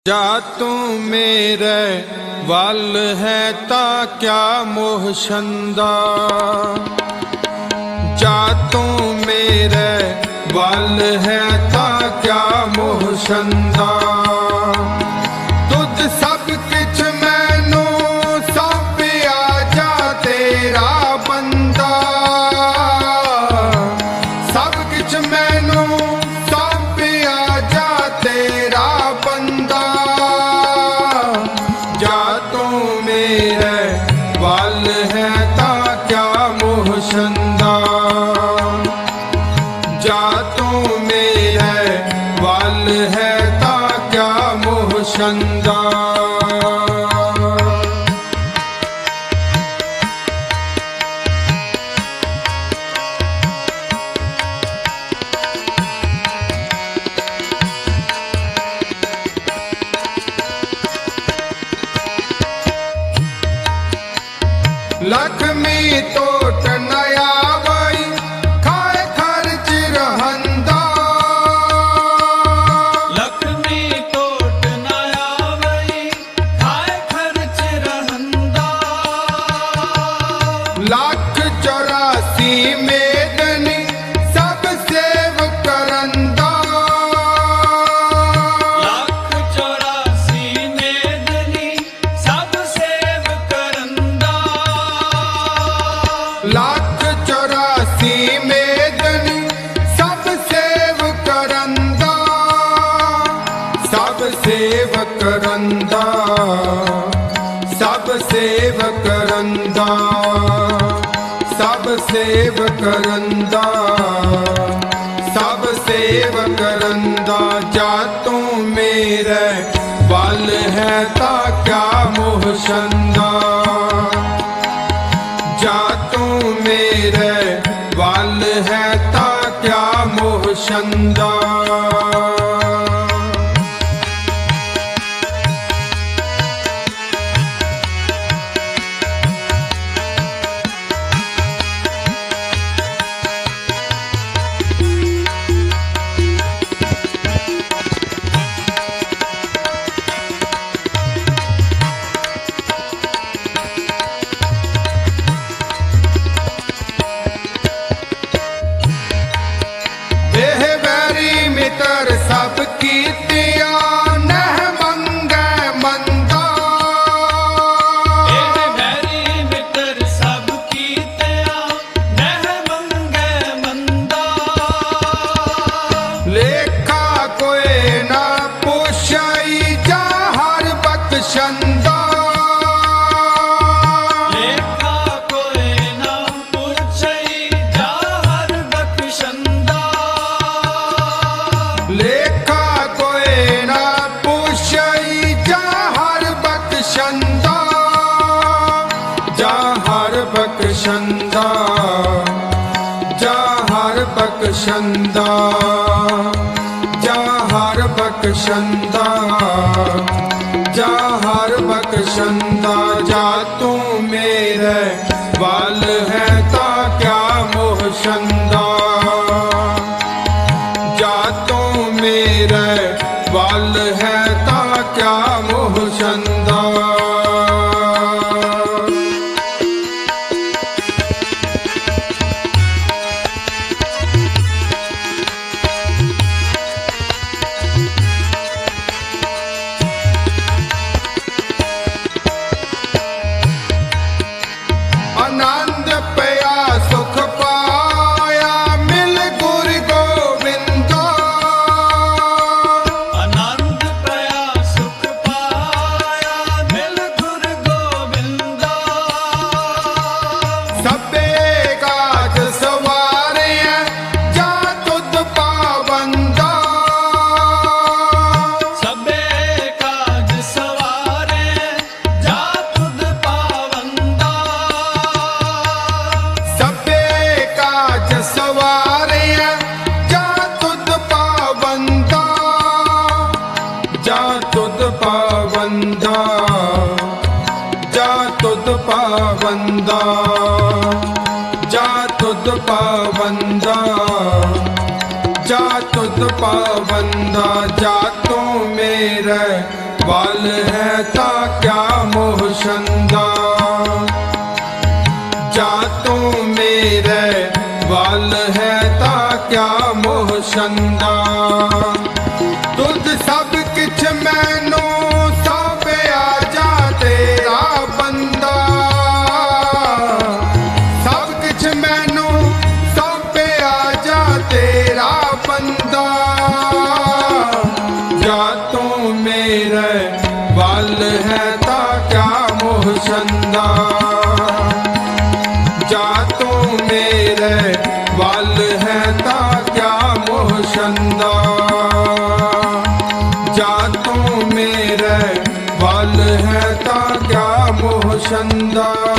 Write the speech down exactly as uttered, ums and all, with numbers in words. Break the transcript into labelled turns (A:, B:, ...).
A: जा तू मेरे वल है ता क्या मोह छंदा, जा तू मेरे वल है ता क्या मोह छंदा। तुझ सब किछ मैनू सौंपिया जा तेरा बंदा, सब किछ मैनू सौंपिया जा तेरा बंदा। जा तू मेरे वल है ता क्या मोह छंदा, जा तू मेरे वल है ता क्या मोह छंदा। लक्ष्मी तोट नया वही खाए खर्च रहंदा,
B: लक्ष्मी तोट नया वही खाए खर्च रहंदा।
A: लाख चौरासी मेदनी सब सेव करंदा,
B: लाख चौरासी मेदनी सब सेव करंदा।
A: लाख चौरासी मेदनी सब सेव करंदा, सब सेव करंदा, सब सेव करंदा, सब सेव करंदा, सब सेव करंदा। जा तू मेरे वल है ता क्या मोह छंदा, जा तू मेरे वल है ता क्या मोह छंदा। एह बैरी मित्र सब कीतिया नह मंगे मंदा,
B: एह बैरी मित्र सब कीतिया नह मंगे मंदा।
A: लेखा कोई ना पुछाई जा हर बख्शंदा,
B: लेखा कोई ना पुछई जा हर बख्शंदा।
A: लेखा कोई ना पुछाई जा हर बख्शंदा, जा हर बख्शंदा, जा हर बख्शंदा, जा हर बख्शंदा, जा हर बख्शंदा। जा तू मेरे वल है ता क्या मोह छंदा, जा तू मेरे वल है ता क्या मोह छंदा। आनंद पया सुख पाया मिल गुरु गोविंदा,
B: आनंद पया सुख पाया मिल गुरु गोविंदा।
A: सबे काज सवारे जा तुद पाबंदा,
B: सबे काज सवारे जा तुद पाबंदा।
A: सबे काज सवारे जा तुद पाबंदा, जा तुद पाबंदा, जा तुद पाबंदा, जा तुद पाबंदा, जा तुद तुद पाबंदा। जा तू मेरे वल है ता क्या मोह छंदा। जा तू मेरे वल है ता क्या मोह छंदा। तुद सब किछ मैनू सौंपिया जा तेरा बंदा। सब किछ मैनू सौंपिया जा तेरा बंदा। जा तू मेरे वल है ता क्या मोह छंदा। जा तू मेरे वल है ता क्या मोह छंदा। जा तू मेरे वल है ता क्या मोह छंदा।